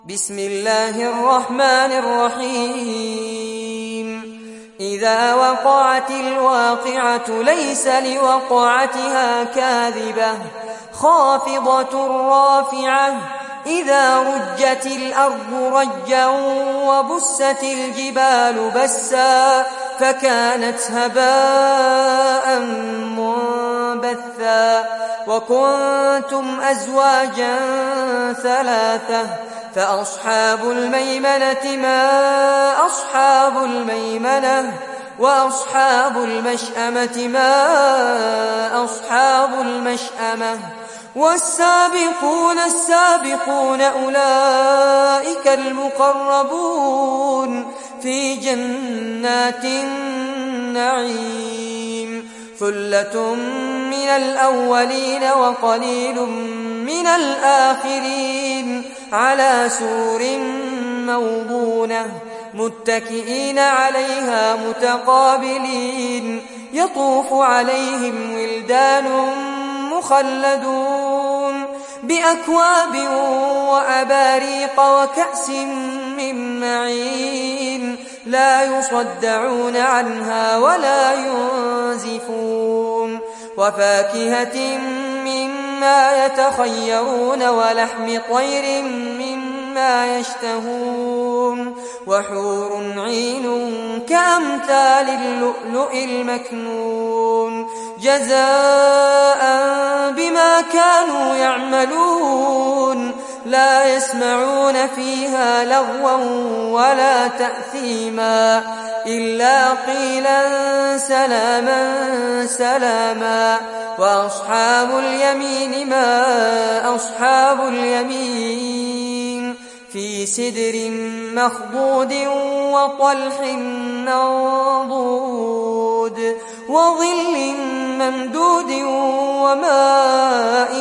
بسم الله الرحمن الرحيم إذا وقعت الواقعة ليس لوقعتها كاذبة خافضة رافعة إذا رجت الأرض رجا وبست الجبال بسا فكانت هباء منبثا وكنتم أزواجا ثلاثة فأصحاب الميمنة ما أصحاب الميمنة وأصحاب المشأمة ما أصحاب المشأمة والسابقون السابقون أولئك المقربون في جنات النعيم ثلة من الأولين وقليل من الآخرين على سور موضونة متكئين عليها متقابلين يطوف عليهم ولدان مخلدون بأكواب وأباريق وكأس من معين لا يصدعون عنها ولا ينزفون وفاكهة مما يتخيرون ولحم طير مما يشتهون وحور عين كأمثال اللؤلؤ المكنون جزاء بما كانوا يعملون لا يسمعون فيها لغوا ولا تأثيما إلا قيلا سلاما سلاما وأصحاب اليمين ما أصحاب اليمين في سدر مخضود وطلح منضود وظل ممدود وماء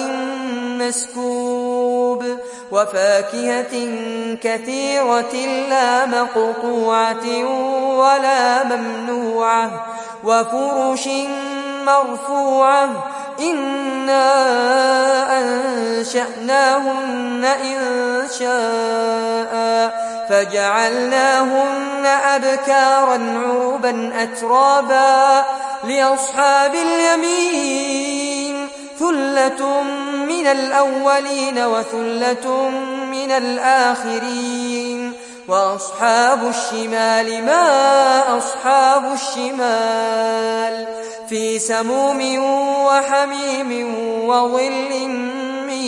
مسكوب وفاكهة كثيرة لا مقطوعة ولا ممنوعة وفرش مرفوعة إنا أنشأناهن إنشاء فجعلناهن أبكارا عربا أترابا لأصحاب اليمين ثلة من الأولين وثلة من الآخرين وأصحاب الشمال ما أصحاب الشمال في سموم وحميم وظل من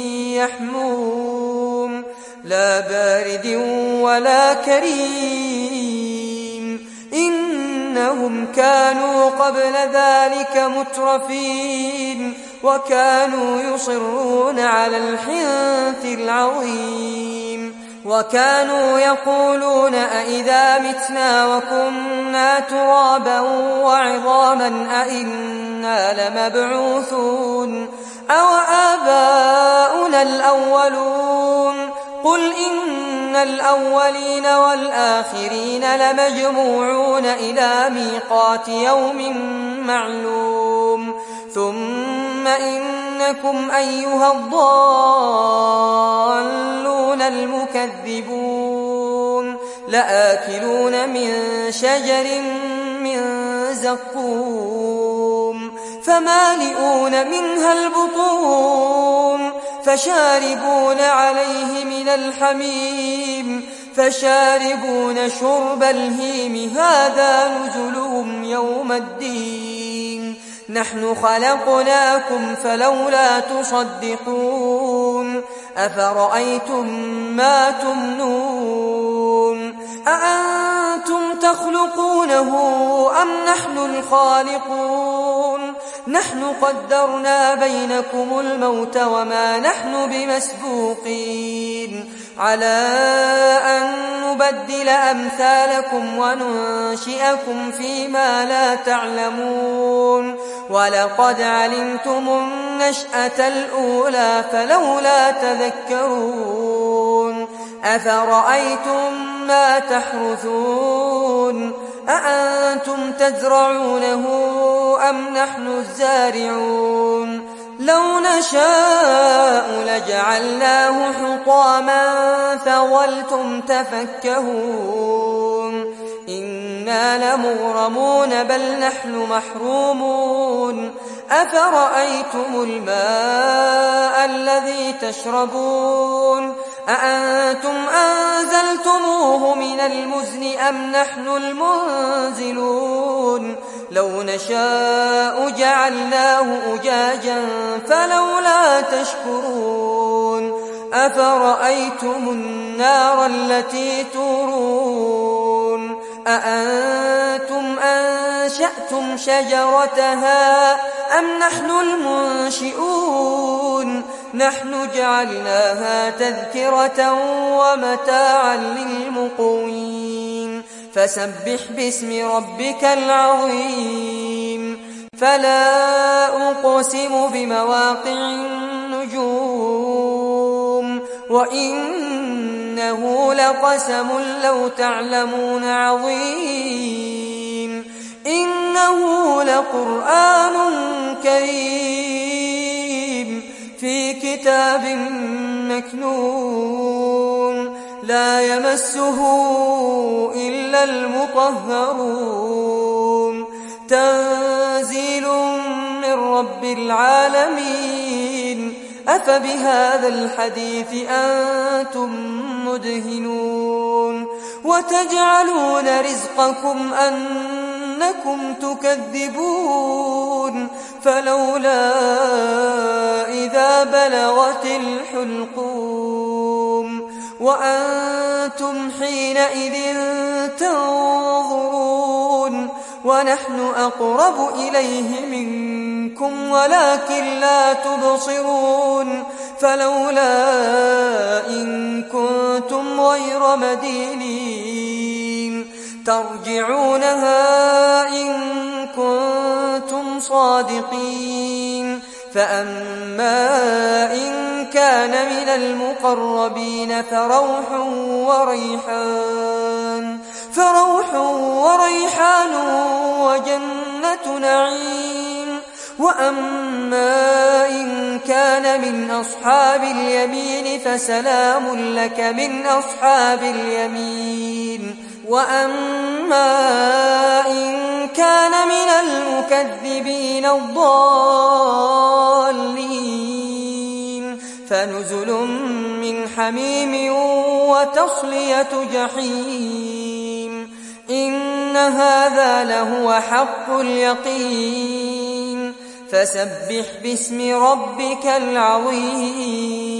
يحموم لا بارد ولا كريم إنهم كانوا قبل ذلك مترفين وكانوا يصرون على الحنث العظيم وكانوا يقولون أئذا متنا وكنا ترابا وعظاما أئنا لمبعوثون أو آباؤنا الأولون قل إن الأولين والآخرين لمجموعون إلى ميقات يوم معلوم ثم إنكم أيها الضالون المكذبون لآكلون من شجر من زقوم فمالئون منها البطون فشاربون عليه من الحميم فشاربون شرب الهيم هذا نزلهم يوم الدين نحن خلقناكم فلولا تصدقون أفرأيتم ما تمنون أأنتم تخلقونه أم نحن الخالقون نحن قدرنا بينكم الموت وما نحن بمسبوقين على أن نبدل أمثالكم وننشئكم فيما لا تعلمون ولقد علمتم النشأة الأولى فلولا تذكرون أفرأيتم ما تحرثون أأنتم تزرعونه أم نحن الزارعون لو نشاء لجعلناه حطاما فظلتم تفكهون إنا لمغرمون بل نحن محرومون أفرأيتم الماء الذي تشربون أأنتم أنزلتموه من المزن أم نحن المنزلون لو نشاء جعلناه أجاجا فلولا تشكرون أفرأيتم النار التي تورون أأنتم أنشأتم شجرتها أم نحن المنشئون نحن جعلناها تذكرة ومتاعا للمقوين فسبح باسم ربك العظيم فلا أقسم بمواقع النجوم وإنه لقسم لو تعلمون عظيم إنه لقرآن كريم في كتاب مكنون لا يمسه إلا المطهرون تنزيل من رب العالمين أفبهذا الحديث أنتم مدهنون وتجعلون رزقكم أنكم تكذبون فلولا إذا بلغت الحلقوم وأنتم حينئذ تنظرون ونحن أقرب إليه منكم ولكن لا تبصرون فلولا إن كنتم غير مدينين ترجعونها إن كنتم صادقين فأما إن كان من المقربين فروح وريحان وجنة نعيم وأما إن كان من أصحاب اليمين فسلام لك من أصحاب اليمين وأما إن كان من المكذبين الضالين فنزل من حميم وتصلية جحيم إن هذا لهو حق اليقين فسبح باسم ربك العظيم